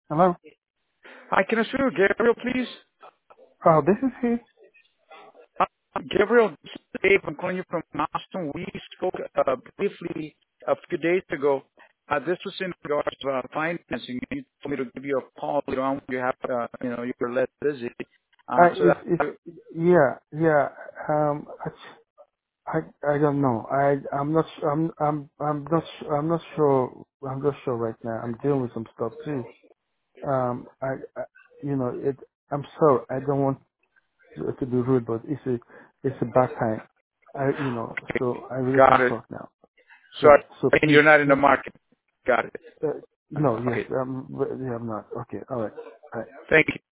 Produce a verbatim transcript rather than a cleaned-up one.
Hello? Hi, can I speak with Gabriel, please? Oh, this is he. Uh, Gabriel, this is Dave. I'm calling you from Boston. We spoke uh, briefly a few days ago. Uh, this was in regards to uh, financing. You told me to give you a call later on when you have, uh, you know, you're less busy. Uh, Uh, so it's, that, it's, yeah, yeah, um, I, I, I don't know. I, I'm not, su- I'm, I'm, I'm not, su- I'm not sure, I'm not sure right now. I'm dealing with some stuff too. Um, I, I you know, it, I'm sorry. I don't want to, to be rude, but it's a, it's a bad time. I, you know, so I really got can't it. talk now. So, Yeah, so and please, you're not in the please, market. Got it. uh, no, yes, Okay. um, yeah, I'm not. Okay, all right, all right. Thank you.